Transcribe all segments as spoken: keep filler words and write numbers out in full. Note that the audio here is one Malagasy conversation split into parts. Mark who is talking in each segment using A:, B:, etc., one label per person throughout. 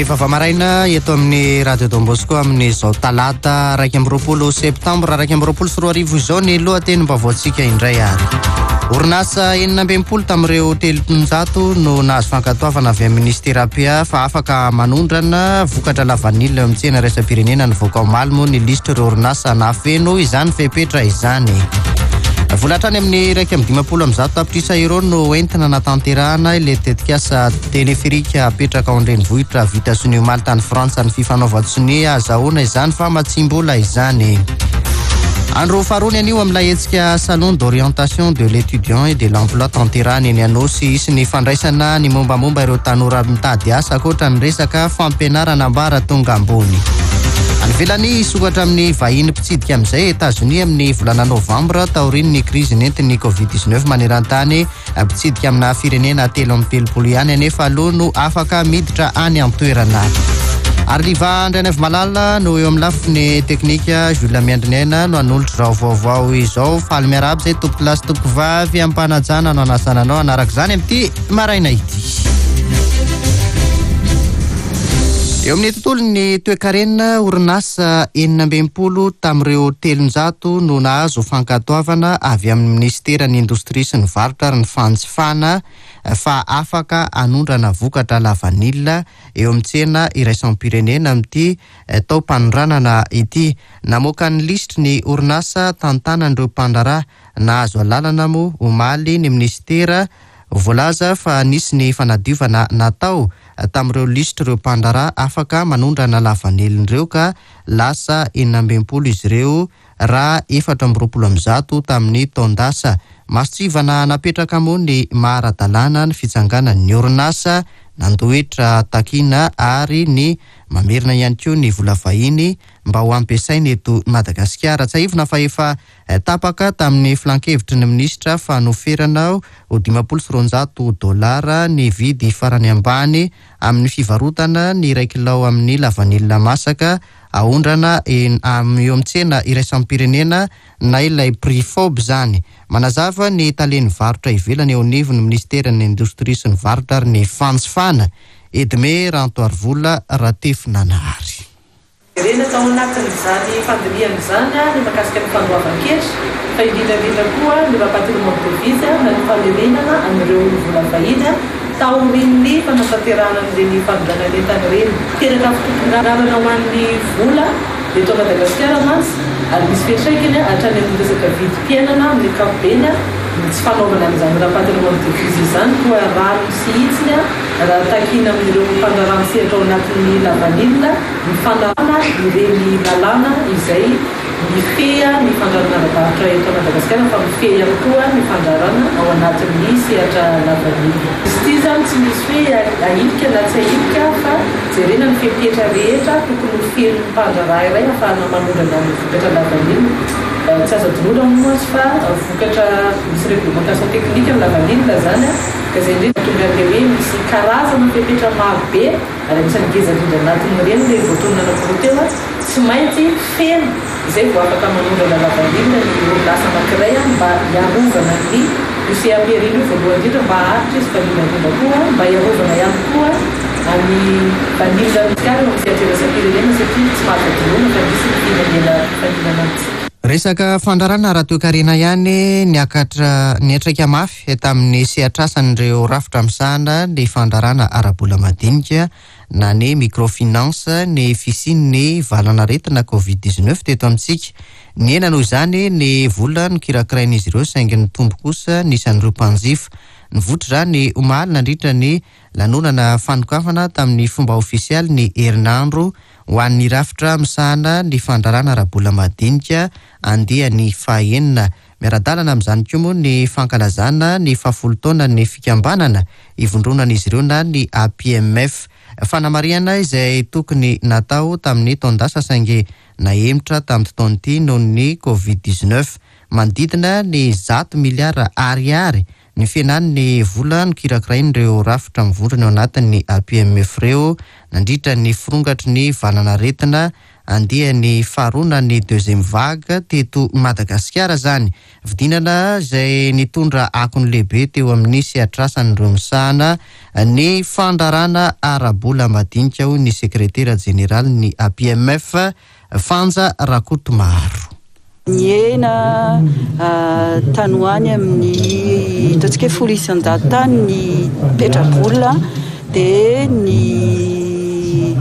A: Vavamaraina eto amin'ny Radio Don Bosco amin'ny zao talata raiky amby roapolo septambra raiky amby roapolo sy roa arivo izao ny lohatenim-baovatsika indray ary. Orinasa enina ambinipolo tamin'ireo telonjato no nahazo fankatoavana avy amin'ny ministera-pia fa afaka manondrana vokatra lavanila amin'ny tsena raisam-pirenena nivoaka ao Malmo ny lisitra ireo orinasa nafeno izany fepetra izany. Volatrany amin'ny raiky amby dimapolo amby zato tapitrisa euro no entina natanterahana ilay tetikasa teleferika apetraka ao an-drenivohitra vita sony Malta ny Frantsa ny fifanaovan-tsony azahoana izany fa matsimbola izany. Andro faharony anio amin'ilay hetsika salon d'orientation de l'étudiant et de l'emploi tanterahany eny Anosy isy ny fandraisana ny mombamomba ireo tanora mitady asa akoatra ny resaka fampianarana ambara tonga ambony. Anvelany sokatra amin'ny vahiny mpitsidika amin'izay États-Unis amin'ny volana novambra taorian'ny krizy nentin'ny covid dix-neuf maneran-tany mpitsidika amina firenena telo amby telopolo ihany anefa aloha no afaka miditra any an-toerana. Ary liva Andrianavy Malala no eo amin'ny lafiny teknika Jules Miandrinena no hanolotra zao vaovao izao faly miarahaba izay tompo lasy tompo vavy ampanajana no anasananao anaraka izany amin'ity maraina ity. Eo amin'ny tontolon'ny toe-karenina orinasa enina ambinipolo tamin'ireo telonjato no nahazo fankatoavana avy amin'ny ministeran'ny indostria sy ny varotra ary ny fanjifana fa afaka anondrana vokatra lavanila eo amin'ny tsena iraisam-pirenena amin'ity tao-panondranana ity. Namoaka ny lisitry ny orinasa tantanan'ireo mpandraraha nahazo alalana moa omaly ny ministera voalaza fa nisy ny fanadiovana natao tamin'ireo lisitra ireo mpandraraha afaka manondrana lavanilindreo ka lasa enina ambinipolo izy ireo raha efatra amby roapolo amby zato tamin'ny taondasa. Masitsivana napetraka moa ny maharadalàna ny fitsanganan'ny orinasa nandoetra takina ary ny mamerina ihany koa ny vola vahiny mba ho ampiasainy eto Madagasikara. Tsaivina fa efa tapaka tamin'ny filan-kevitry ny minisitra fa noferana ho dimapolo sy roanjato dolara ny vidy farany ambany amin'ny fivarotana ny iray kilao amin'ny lavanilina masaka ahondrana eo amin'ny tsena iraisam-pirenena na ilay prix fob zany. Manazava ny talen'ny varotra ivelany eo anivon'ny ministeran'ny indostria sy ny varotra ary ny fanjifana Edme Rantoarvola Ratefinanahary.
B: Ireny tao anatin'izany fandiriana izany ny makasika ny fandoavan-kevitra fa indrindrandrindra koa ny rapatrimoine de devise na ny famerenana amin'ireo vola vahiny taorian'ny fanatanterahana amin'ireny fanodranan'entana ireny. Teraka fitokondrarana ho an'ny vola eto Madagasikara mantsy ary misy fiantraikany hatrany amin'ny resaka vidim-piainana amin'ny ankapobeny tsy fanaovana amin'izany rapatrimoine de devise izany koa rano misihitsiny raha takina amin'ireo mpandraraha misehatra ao anatin'ny lavanilina ny fanarana ireny lalàna izay mifeha ny fandrarana ara-barotra eto Madagasikara fa mifeha ihany koa ny fandrarana ao anatin'ny sehatra lavanilina. Izy ity zany tsy misy hoe ahidika na tsy ahidika fa jerena ny fepetra rehetra tokony ho feno mpandraraha iray ahafahana manondrana ny vokatra lavanilina. Tsy azo adinoina moa fa vokatra misy réglementation technique amin'ny lavanilina zany ka izay indrindra tonga an'ilay hoe misy karazana fepetra marobe ary anisan'ny ngeza indrindra anatin'ireny ilay voatonona anankiroa teo tsy maintsy feno izay vao afaka manondrana lavanilina ny orinasa anankiray mba hiarovana ny fisiam-piarina io voalohany indrindra mba haharitra izy fa indrindra koa mba hiarovana ihany koa any vanilina Madagasikara eo amin'ny sehatra iraisam-pirenena satria tsy mahafadinoana fa misy ny fihinanana faninana amintsika.
A: Resaka fandrarana raha toe-karena ihany niakatra niatraika mafy tamin'ny sehatrasan'ireo rafitra misahana ny fandrarana ara-bola madinika na ny microfinance ny fisian'ny valanaretina covid dix-neuf teto amintsika. Ny ena noho izany ny vola no kirakirain'izy ireo saingy ny tombo kosa nisan'ireo mpanjifa. Nivotra ny omaly nandritra ny lanonana fanokafana tamin'ny fomba ofisialy ny herinandro ho an'ny rafitra misahana ny fandrarana ara-bola madinika andehan'ny fahaenina. Miara-dalana amin'izany koa moa ny fankalazana ny fahafolo taona ny fikambanana ivondronan'izy ireo na ny A P M F. Fanamariana izay tokony natao tamin'ny taondasa saingy nahemotra tamin'ny taon'ity noho ny covid dix-neuf manodidina ny zato miliara ariary ny fienany ny vola no kirakirain'ireo rafitra mivondrona ao anatin'ny A P M F reo nandritra ny firongatry ny valanaretina andeha ny faharoana ny deuxième vague teto Madagasikara zany. Vidinana izay nitondra akony lehibe teo amin'ny sehatrasan'ireo misahana ny fandarana ara-bola madinika ho ny sekretera jeneraly ny A P M F Fanja Rakotomaro.
C: Ny hena tanoany amin'ny ataontsika folo isan-jato tany ny petrabola dia ny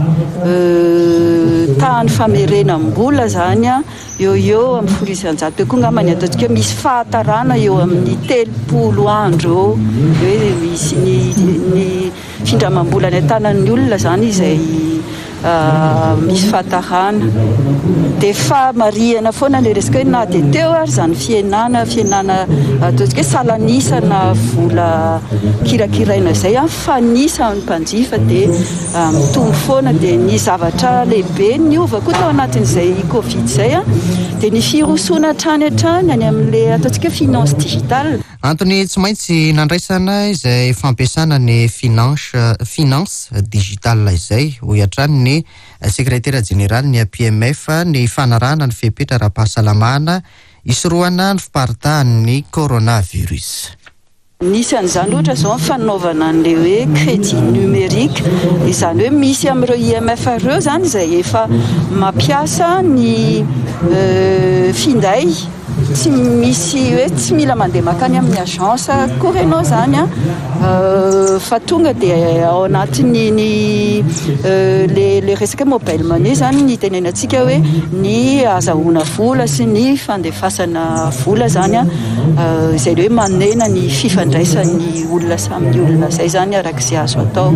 C: tany famerenam-bola zany a eo eo amin'ny folo isan-jato eo koa angambany ataontsika misy fahatarana eo amin'ny telopolo andro eo hoe misy ny ny findramam-bola ny tanan'ny olona zany izay Uh, misy fahatarana dia fahamarihana foana le resaka hoe na dia teo ary zany fienana fienana ataontsika hoe salanisana vola kirakiraina izay fanisan'ny mpanjifa dia uh, mitombo foana dia ny zavatra lehibe niova koa tao anatin'izay Covid izay a dia ny firosoana hatrany hatrany any amin'ilay ataontsika finance digitale.
A: Antony tsy maintsy nandraisana izay fampiasana ny finance finance digitale izay ho hatrany ny sekretera jeneraly ny A P M F ny fanarana ny fepetra ara-pahasalamana isorohana ny fiparitahan'ny coronavirus.
C: Nisy an'izany ohatra izao fanaovana an'ilay hoe crédit numérique izany hoe misy amin'ireo I M F ireo zany izay efa mampiasa ny euh, finday tsy misy hoe tsy mila mandeha makany amin'ny agence akory ianao zany a uh, fa tonga dia ao anatin'ny ny uh, le le resaka mobile money zany ny tenenantsika hoe ny azahoana vola sy ny fandefasana vola zany a uh, izay hoe manena ny fifandraisan'ny olona samy olona zay zany arak'izay azo atao.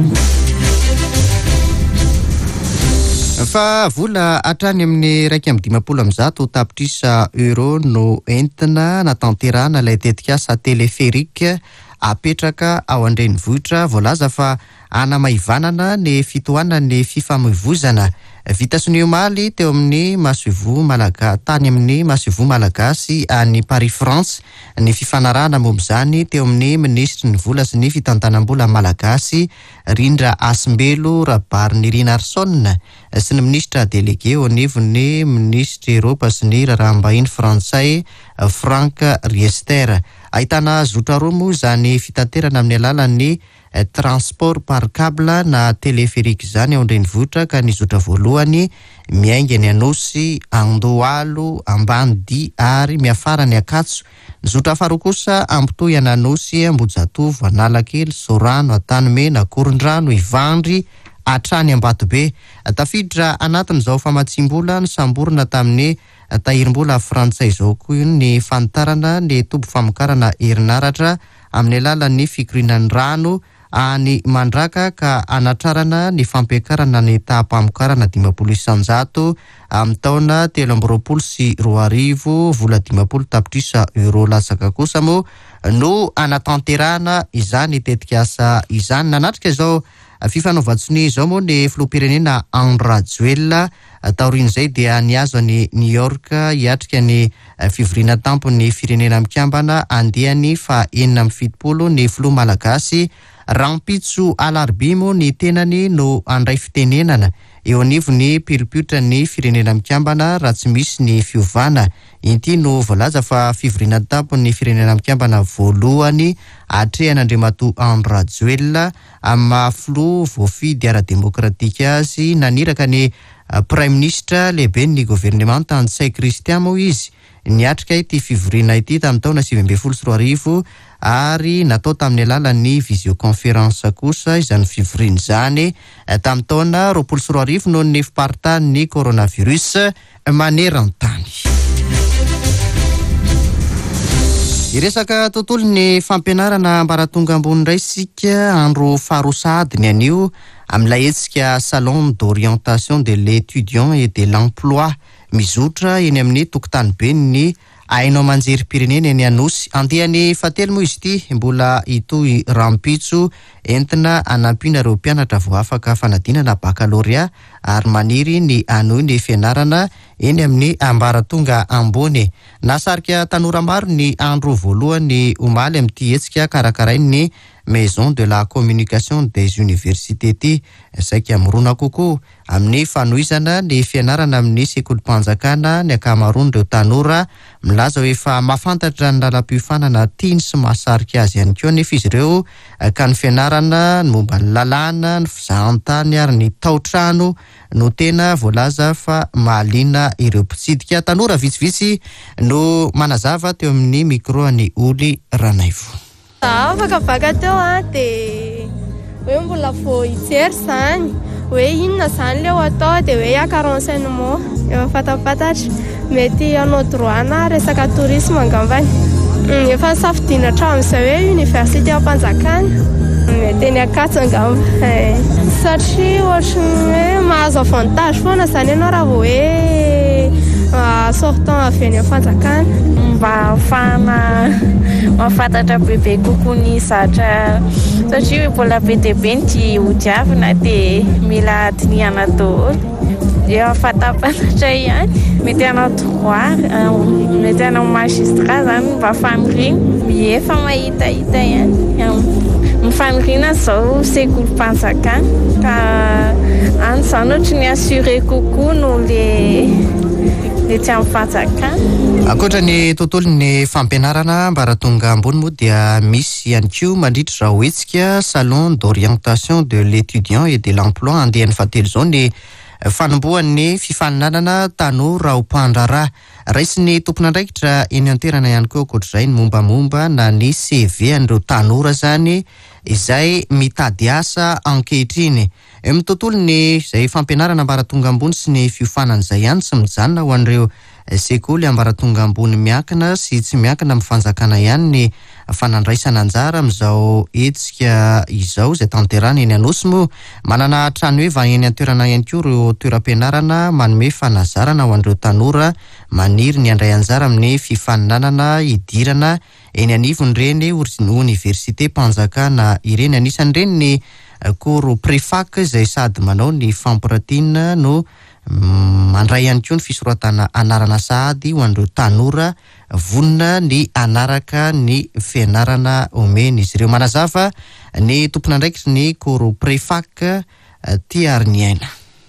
A: Fa vola hatrany amin'ny raika amby dimampolo amby zato tapitrisa euro no entina natanterahana ilay tetikasa teleférika apetraka ao an-drenivohitra voalaza fa anamaivanana ny fitohanan'ny fifamoivoizana vita soniomaly teo amin'ny Masoivo Malaga tany amin'ny Masoivo Malagasy any Paris France ny fifanarahana momba izany teo amin'ny ministry ny vola sy ny fitantanam-bola Malagasy Rindra Asimbelo Rabary Nirina Arson sy ny ministra délégué au niveau ny ministry Europa sy ny raharaham-bahiny frantsay Frank Riester. Ahitana zotra roa moa izany fitaterana amin'ny alalan'ny transport par câble na teleférika izany ao an-drenivohitra ka ny zotra voalohany miainga ny Anosy, Andohalo, Ambanidia ary miafara ny Akatso. Ny zotra faharoa kosa ampitohy any Anosy, Ambojatovo, Analakely, Sorano, Antanimena, Korondrano, Ivandry hatrany Ambatobe. Tafiditra anatin'izao famatsim-bola ny samborina tamin'ny tahirim-bola frantsay izao koa ny fanitarana ny tobo famokarana herinaratra amin'ny alalan'ny fikirinan'ny rano any Mandraka ka anatrarana ny fampiakarana ny tahampamokarana dimampolo isan-jato amin'ny taona telo amby roapolo sy roa arivo vola dimampolo tapitrisa euro latsaka kosa moa no anatanterahana izany tetikasa izany. Nanatrika izao fifanaovan-tsony izao moa ny filoham-pirenena Andry Rajoelina taorian'izay dia niazo any New York hiatrika ny fivoriana tampony firenena mikambana andehan'ny fa enina amby fitopolo ny filoha malagasy Rampitso Alarby moa ny tenany no andray fitenenana eo anivo ny pilipiotra ny firenena mikambana raha tsy misy ny fiovana. Ity no voalaza fa fivoriana tampony firenena mikambana voalohany atrehan'Andriamatoa Andry Rajoelina amin'ny filoha voafidy ara-demokratika azy naniraka ny Prime Ministre lehibe ny gouvernement Antsay Christian moa izy niatrika ity fivoriana ity tamin'ny taona sivy ambin'ny folo sy roa arivo ary natao tamin'ny alalan'ny visioconférence kosa izany fivoriana izany tamin'ny taona roapolo sy roa arivo noho ny fiparitahan'ny coronavirus maneran-tany. Iresaka tontolo ny fampianarana ambaratonga ambony indray sika andro faharosady ny anio amin'ilay hetsika salon d'orientation de l'étudiant et de l'emploi mizotra eny amin'ny tokotany be ny ainao manjerim-pirenena eny Anosy. Andehany fatelo moa izy ity mbola itoy Rampitso entina anampiana ireo mpianatra vao afaka fanadinana baccalauréat ary maniry ny anohy ny fianarana eny amin'ny ambaratonga ambony. Nasarika tanora maro ny andro voalohany omaly amin'ity hetsika karakarainy ny Maison de la Communication des Universités ty saika mirona kokoa amin'ny fanoizana ny fianarana amin'ny sekolim-panjakana ny akamaroan'ireo tanora milaza hoe efa mahafantatra ny lalam-piofanana tiany sy mahasarika azy ihany koa nefa izy ireo ka ny fianarana ny momba ny lalàna ny fizahantany ary ny tao-trano no tena voalaza fa mahaliana ireo mpitsidika. Tanora vitsivitsy no manazava teo amin'ny micro ny Oly Ranaivo.
D: Afaka baka teo a dia hoe mbola vao hijery zany hoe inona zany leo atao dia hoe hiaka renseignement efa fatapatatra mety hanao droit na resaka tourisme angambany. Efa safidiana hatramin'izay hoe université am-panjakana mety ny Ankatso angamba satria ohatran'ny hoe mahazo avantage foana zany ianao raha vao hoe sortant avy any am-panjakana
E: mba ahafahana mahafantatra bebe kokoa ny zatra satria mbola be dia be ny hodiavina dia mila dinihana daholo dia fatapatatra ihany mety hanao droit mety hanao magistrat zany mba fanirina miefa mahitahita ihany mifanirina zao sekolim-panjakana ka any zany ohatra ny assure kokoa no le
A: Ankoatra ny tontolon'ny fampianarana mbaratonga ambony moa dia misy ihany koa mandritra raha hoetsika salon d'orientation de l'étudiant et de l'emploi andehan'ny fahatelo zao ny fanombohan'ny fifaninanana tanora ho mpandraraha. Raisin'ny tompon'andraikitra eny an-toerana ihany koa ankoatr'izay ny mombamomba na ny C V an'ireo tanora zany izay mitady asa ankehitriny. Eo amin'ny tontolon'ny izay fampianarana ambaratonga ambony sy ny fiofanan'izay ihany sy mijanona ho an'ireo sekoly ambaratonga ambony miankina sy tsy miankina amin'ny fanjakana ihany ny fanandraisana anjara amin'izao hetsika izao izay tanterana eny Anosy. Manana trano hoe vahiny an-toerana ihany koa ireo toeram-pianarana manome fanazarana ho an'ireo tanora maniry ny andray anjara amin'ny fifaninanana idirana eny anivon'ireny université mpanjakana ireny. Anisan'ireny ny koro préfac izay sady manao ny fampiratina no mandray ihany koa ny fisoratana anarana sahady ho an'ireo tanora vonona ny anaraka ny fianarana omeny izy ireo. Manazava ny tompon'andraikitra ny koro préfac Tiarny aina.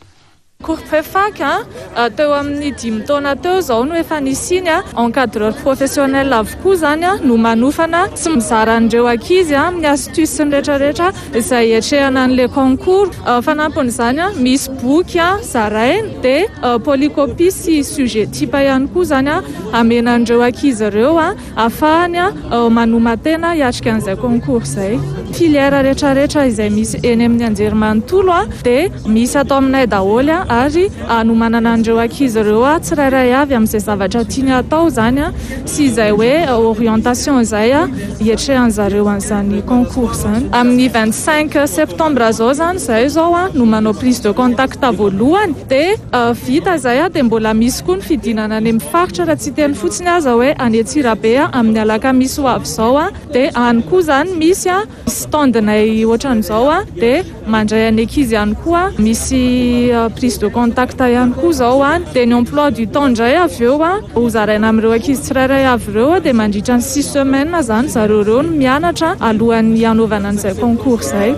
F: Cours préfac teo amin'ny dimy taona teo zao no efa nisiny encadreur professionnel avokoa zany no manofana sy mizara an'ireo ankizy amin'ny astuce sy ny rehetrarehetra izay etrehana an'le concours. Fanampon'izany misy boky zarainy dia polycopie sy sujet type ihany koa zany amena an'ireo ankizy ireo ahafahany manomatena hiatrika an'izay concours izay. Filière rehetrarehetra izay misy eny amin'ny anjerimanontolo dia misy atao aminay daholo ary no manana an'ireo ankizy ireo tsirairay avy amin'izay zavatra tiany atao zany sy izay hoe orientation izay hiatrehan'zareo an'izany concours zany. Amin'ny vingt-cinq septembre zao zany izay zao no manao prise de contact voalohany dia vita izay dia mbola misy koa ny fidinana any amin'ny faritra raha tsy teny fotsiny aza hoe any Antsirabe amin'ny alakamisy ho avy zao dia any koa zany misy standinay ohatran'izao dia mandray any ankizy ihany koa misy prise de contact ihany koa zao dia ny emploi du temps ndray avy eo ho zaraina amin'ireo ankizy tsirairay avy ireo dia mandritra ny six semaines zany zareo ireo no mianatra alohan'ny hanaovana an'izay concours izay.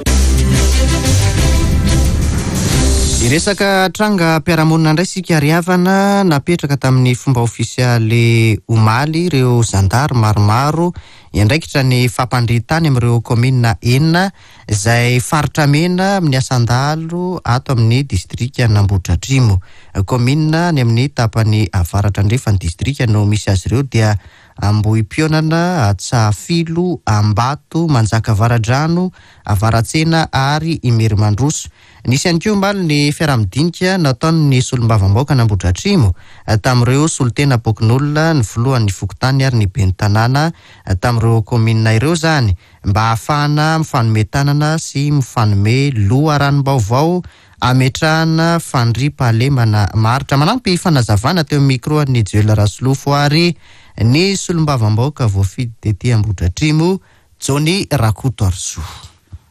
A: Iresaka tranga mpiaramonina indray sika riavana napetraka tamin'ny fomba ofisialy omaly ireo zandary maromaro iandraikitra ny fampandritany amin'ireo komina enina izay faritra mena amin'ny asandalo ato amin'ny distrika Nambohidratrimo. Komina ny amin'ny tapany avaratra andrefany distrika no misy azy ireo dia Ambohipionana, Atsafilo, Ambato, Manjakavaradrano, Avaratsena ary Imerimandroso. Nisy ihany koa mbaly ny fiaraha-midinika nataon'ny solombavambaoka Nambohidratrimo tamin'ireo solotena Boknolona ny voalohany ny Fokotany ary ny Benitanàna tamin'ireo komina ireo zany mba ahafahana mifanome tanana sy mifanome loharanom-baovao ametrahana fandriam-pahalemana maritra. Manampy fanazavana teo micro ny Joel Rasolofo ary ny solombavambaoka voafidy tetỳ Ambohidratrimo Jony Rakoto Arso.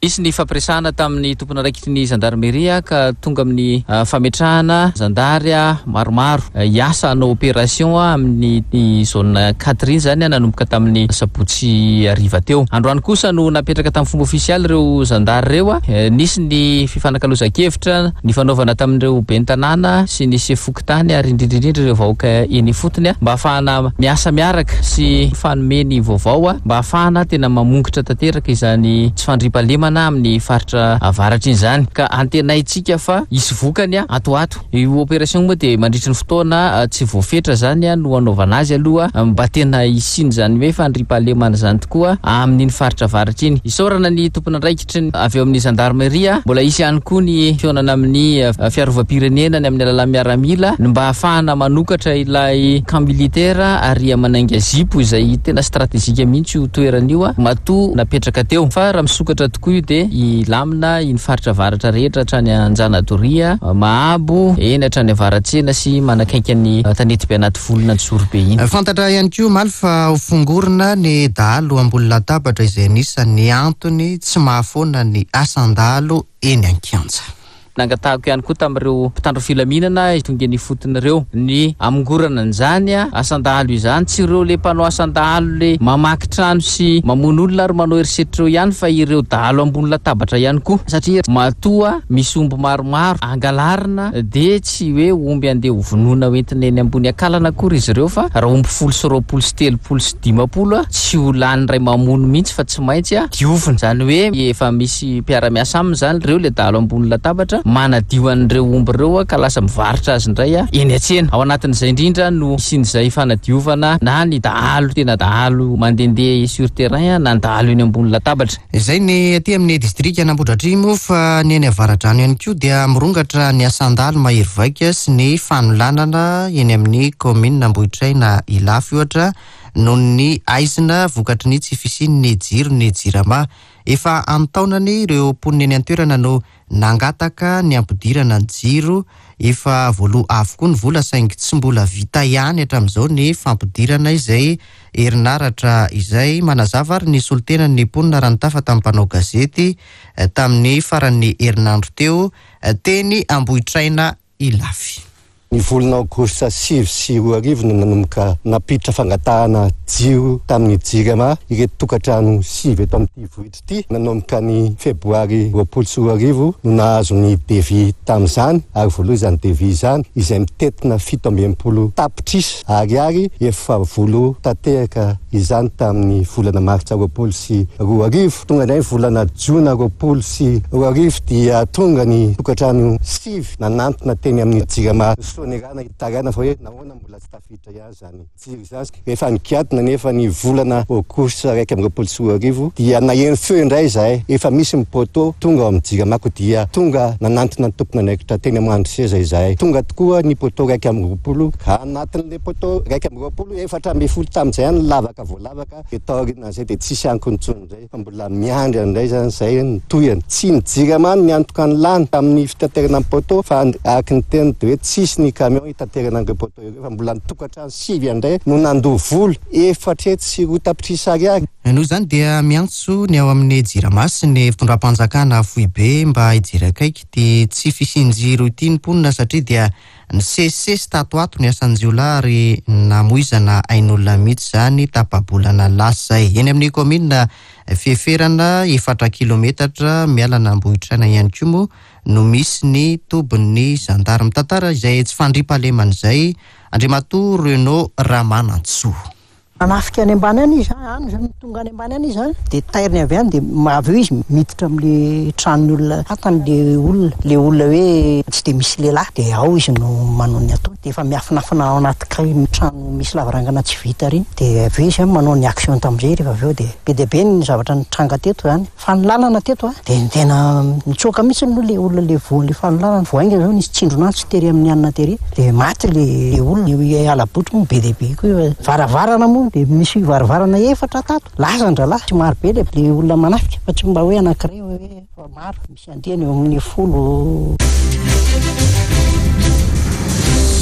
G: Isy ny fampiresahana tamin'ny tompona raikitry ny zandarmeria ka tonga amin'ny uh, fametrahana zandaria maromaro uh, iasa na opération amin'ny ny zone quatre zany nanomboka tamin'ny sabotsy ariva teo. Androany kosa no napetraka tamin'ny fomba ofisialy ireo zandary reo uh, nisy ny fifanakaloza-kevitra ny fanaovana tamin'ireo ben'ny tanàna sy ny sefokotany ary indrindrindrindra ireo vahoaka eny fotony mba ahafahana miasa miaraka sy fanomeny vaovao mba ahafahana tena mamongotra tanteraka izany tsy fandriam-pahalemana amin'ny faritra avaratra iny zany ka antenaitsika fa isy vokany atoato. Io opération moa dia mandritra ny fotoana tsy voafetra zany no anaovana azy aloha mba tena isiny zany hoe fandriam-pahalemana zany tokoa amin'iny faritra avaratra iny. Isaorana ny tompona andraikitry avy eo amin'ny zandarmeria mbola isy ihany koa ny fionana amin'ny fiarovam-pirenenany amin'ny alalan'ny miaramila mba ahafahana manokatra ilay camp militaire ary manainga zipo izay tena stratégique mihitsy io toeran'io matoa napetraka teo fa raha misokatra tokoa dia ilamina iny faritra avaratra rehetra hatrany Anjanadoria, Mahabo, eny hatrany Avaratsena sy manakaiky ny tanety anaty volona ny Sorobe iny.
A: Fantatra ihany koa maly fa hofongorina ny dahalo ambony latabatra izay anisan'ny antony tsy mahafoana ny asan-dahalo eny Ankianja.
G: Nangatahako ihany koa tamin'ireo mpitandro filaminana tonga ny fotin'ireo ny amongorana an'izany asan-dahalo izany tsy ireo le mpanao asan-dahalo le mamaky trano sy mamono olona ary manao erisetr'ireo ihany fa ireo dahalo ambony latabatra ihany koa satria matoa misy omby maromaro angalarina dia tsy hoe omby andeha hovonoina hoentina eny ambony akalana akory izy ireo fa raha omby folo sy roapolo sy telopolo sy dimapolo tsy ho lany ray mamono mihitsy fa tsy maintsy diovina zany hoe efa misy mpiara-miasa aminy zany ireo le dahalo ambony latabatra manadio an'ireo omby ireo ka lasa mivarotra azy indray eny an-tsena. Ao anatin'izay indrindra no isin'izay fanadiovana na ny dahalo tena dahalo mandendeha sur terrain na ny dahalo eny ambony latabatra.
A: Izay ny aty amin'ny distrika Ambohidratrimo fa ny eny Avaradrano ihany koa dia mirongatra ny asan-dahalo mahery vaika sy ny fanolanana eny amin'ny commune Ambohidraina Ilafy ohatra noho ny aizina vokatry ny tsy fisian'ny jiro ny jirama. Efa antaonany ireo mponina eny an-toerana no nangataka ny ampidirana ny jiro efa voaloha avokoa ny vola saingy tsy mbola vita ihany hatramin'izao ny fampidirana izay herinaratra izay manazava ary ny solitena ny mponina rantafa tamin'ny mpanao gazety tamin'ny faran'ny herinandro teo teny Ambohidraina Ilafy.
H: Ny volana aogositra sivy sy roa arivo no nanomboka napiditra fangatahana jiro tamin'ny jirama ireto tokantrano sivy eto amin'ity vohitra ity. Nanomboka ny febroary roapolo sy roa arivo no nahazo ny devis tamin'izany ary voaloha izany devis izany izay mitetina fito amby enimpolo tapitrisa ariary efa volo tanteraka izany tamin'ny volana martsa roapolo sy roa arivo. Tonga indray volana jona roapolo sy roa arivo dia tonga ny tokantrano sivy nanantona teny amin'ny jirama sonerana itarana fa hoe nahoana mbola tsy tafiditra ihany zany jiro zany. Rehefa nikiadina nefa ny volana aogositra raiky amby roapolo sy roa arivo dia naheno feo indray zahay efa misy mipoto tonga amin'ny jiramako dia tonga nanantona ny tompona anaikitra teny amandro seza izahay. Tonga tokoa ny poto raiky amby roapolo ka anatin'le poto raiky amby roapolo efatra amby folo tamin'izay any lavaka voalavaka de taorina zay de tsisy ankontsony zay fa mbola miandry andray zany zay nitoyany tsy ny jiramany ny antoka ny lany tamin'ny fitaterana ny poto fa araka ny teny de hoe tsisy ny camion itaterana an'ireo poto ireo fa mbola nitokantrano sivy andray no nandoa volo efatra sy roa tapitrisa ariary.
A: Noho izany dia miantso ny ao amin'ny jirama sy ny fitondram-panjakana Foibe mba hijery akaiky ty tsy fisian-jiro ity ny mponina satria dia ny sesisesy tato ato ny asan-jiolahy ary namoizana ain'olona mihitsy zany tapabolana lasa zay. Eny amin'ny commune Fiheferana efatra kilometatra mialana Ambohidraina ihany koa moa no misy ny tobin'ny zandary mitantara izay tsy fandriam-pahalemana izay Andriamatoa Renaud Ramanantsoa.
I: Anafika any ambany any izy any zany tonga any ambany any izy any de tairiny avy any de avy eo izy miditra amin'le tranony olona atany le olona le olona hoe tsy de misy lehilahy de ao izy no manao ny atao de efa miafinafina ao anaty trano misy lavarangana tsy vita reny de avy eo izy manao ny action tam'izay rehefa avy eo de be de be ny zavatra nitranga teto zany fanolanana teto a de tena mitsoka mihitsy no le olona le voan'le fanolanana voainga zao nisy tsindron'andro tsy tery amin'ny anina tery de maty le le olona alabotry mo be de be koa varavarana mo de misy varavarana efatra tato lazan-dralahy tsy maro be le le olona manafika fa tsy mba hoe anankiray hoe fa maro misy andriany eo amin'ny folo.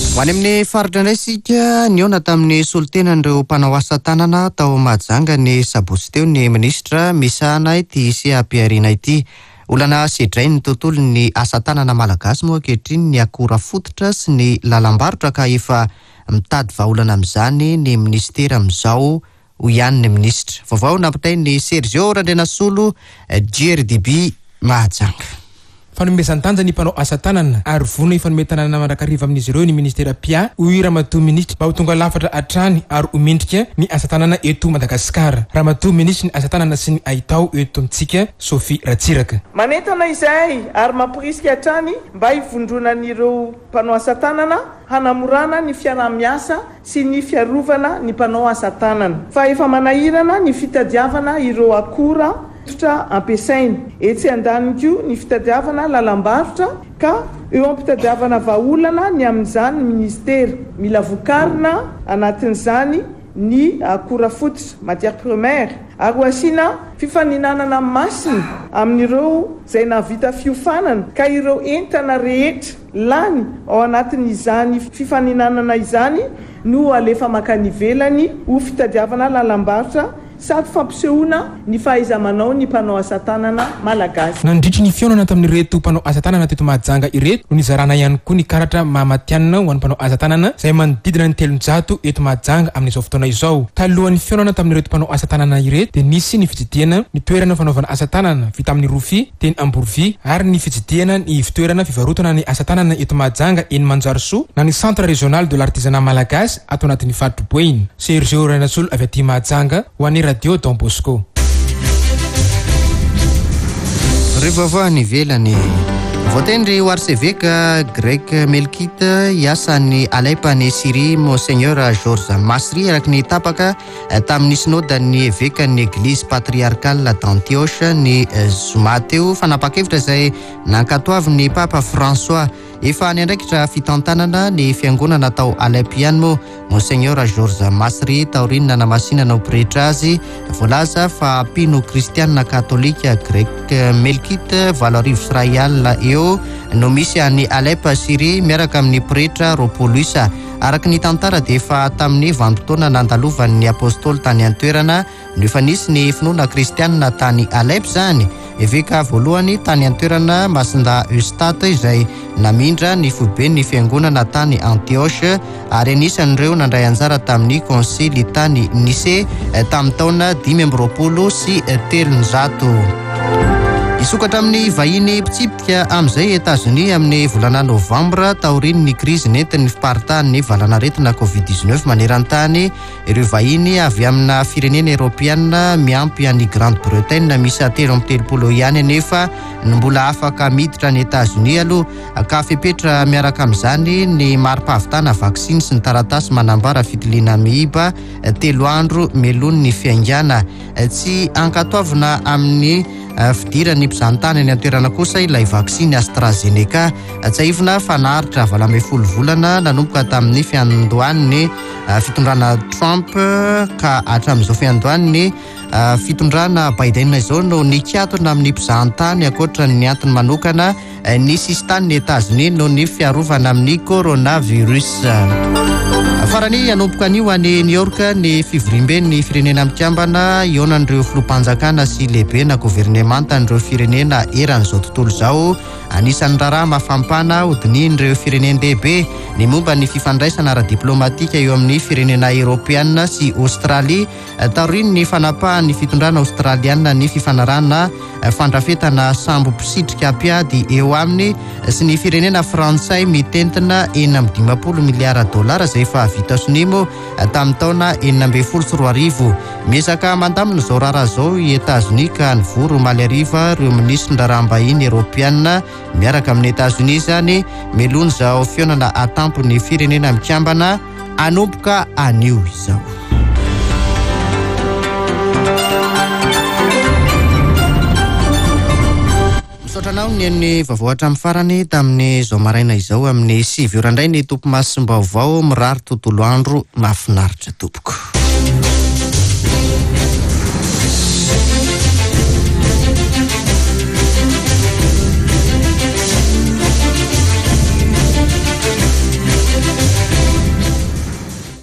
A: ho any amin'ny faritra indray sika niona tamin'ny solotenan'ireo mpanao asa tanana tao Mahajanga ny sabotsy teo ny ministra misahana ity sy ampiariana ity. Olana sedray ny tontolo ny asa tanana malagasy moa ankehitriny ny akora fototra sy ny lalam-barotra ka efa mitady vahaolana amin'izany ny ministera amin'izao ho ihany ny ministra. Vaovao nampitay ny Sergio Randrenasolo G R D B Mahajanga.
J: Fanomezan-tanja ny mpanao asa tanana ary vona ifanome tanana mandrakariva amin'izy ireo ny ministera Pia hoy Ramatoa ministra mba ho tonga lafatra hatrany ary homendrika ny asa tanana eto Madagasikara. Ramatoa ministra ny asa tanana sy ny ahitao eto amintsika Sophie Ratsiraka.
K: Manentana izay ary mampirisika hatrany mba hivondronan'ireo mpanao asa tanana hanamorana ny fiarah-miasa sy ny fiarovana ny mpanao asa tanana. Fa efa manahirana ny fitadiavana ireo akora fototra ampiasaina. Etsy andaniny koa ny fitadiavana lalam-barotra ka eo ampitadiavana vahaolana ny amin'izany ny ministera. Mila vokarina anatin'izany ny akora fototra matière première ary ho asiana fifaninanana masina amin'ireo izay navita fiofanana ka ireo entana rehetra lany ao anatin'izany fifaninanana izany no alefa makany ivelany ho fitadiavana lalam-barotra sady fampisehoana ny fahaiza-manao ny mpanao asa tanana malagasy.
J: Nandritry ny fiaonana tamin'ireto mpanao asa tanana teto Mahajanga ireto no nizarana ihany koa ny karatra mahamatianina ho an'ny mpanao asa tanana izay manodidina ny telonjato eto Mahajanga amin'izao fotoana izao. Talohan'ny fiaonana tamin'ireto mpanao asa tanana ireto dia nisy ny fitsidihana ny toerana fanaovana asa tanana vita amin'ny rofia teny Amborovia ary ny fitsidihana ny fitoerana fivarotana ny asa tanana eto Mahajanga eny Manjarisoa na ny centre régional de l'artisanat malagasy ato anatin'ny faritry Boeny. Sergio Randrenasolo avy aty Mahajanga ho an'ny Radio Don Bosco.
A: Rivava ny velany voatendry ho arseveka grek Melkita iasan'ny Alepa ny Syrie Monseigneur Georges Masri araky ny tapaka tamin'ny synodany eveka ny Église patriarcale d'Antioche ny zoma teo fanapa-kevitra izay nankatoavin'ny Papa François. Efa niandraikitra fitantanana ny fiangonana tao Alepiany moa Monseigneur Georges Masri taorinina namasinana ho pretra azy voalaza fa mpino kristianina katolika grek Melkita valo arivo Israel eo no misy any Alepa Syrie miaraka amin'ny pretra roapolo isa. Araky ny tantara dia efa tamin'ny vanimpotoana nandalovan'ny apôstôly tany an-toerana no efa nisy ny finoana kristianina tany Alep zany. Eveka voalohany tany an-toerana Masinda Eustate izay namindra ny foibe ny fiangonana tany Antioche ary anisan'ireo nandray anjara tamin'ny konsily tany Nice tamin'ny taona dimy amby roapolo sy telonjato. Isokatra amin'ny vahiny mpitsipika amin'izay États-Unis amin'ny volana novambra taoriny ny krizy nentin'ny fiparitahan'ny valanaretina covid dix-neuf maneran-tany. Ireo vahiny avy amina firenena Europiana miampy an'i Grande-Bretagne misy telo amby telopolo ihany nefa no mbola afaka miditra ny États-Unis aloha ka fepetra miaraka amin'izany ny mari-pahavitana vaksiny sy ny taratasy manambara fitiliana miiba telo andro melony ny fiaingana. Tsy ankatoavina amin'ny fidirany mpizahatany ny an-toerana kosa ilay vaksiny AstraZeneca tsaivina fanaritra valo ambin'ny folo volana nanomboka tamin'ny fiandohan'ny fitondrana Trump ka hatramin'izao fiandohan'ny fitondrana Biden izao no nikatona amin'ny mpizahatany akoatra ny antony manokana ny sistany ny États-Unis no ny fiarovana amin'ny coronavirus. Farany anomboka anio any New York ny fivorimben'ny firenena mikambana ionan'ireo filoham-panjakana sy lehibe na governemanta n'ireo firenena eran'izao tontolo izao. Anisan'ny raharaha mafampana hodinian'ireo firenendehibe ny momba ny fifandraisana ara-diplomatika eo amin'ny firenena Europiana sy Australie. Taoriny ny fanapahan'ny fitondrana Australiana ny fifanarana fandrafetana sambo mpisidrika ampiady eo aminy sy ny firenena Frantsay mitentina enina amby dimampolo miliara dolara izay efa États-Unis moa tamin'ny taona enina ambin'ny folo sy roa arivo. Miezaka mandamina izao raharaha izao i États-Unis ka nivoro omaly hariva ireo minisitry ndraraham-bahiny Europiana miaraka amin'ny États-Unis zany melony izao fiaonana atampo ny firenena mikambana anomboka anio izao. Misaotranao ny an'ny vaovao hatramin'ny farany tamin'ny zao maraina izao amin'ny sivy ora indray ny tompo masim-baovao mirary tontolo andro mahafinaritra tompoko.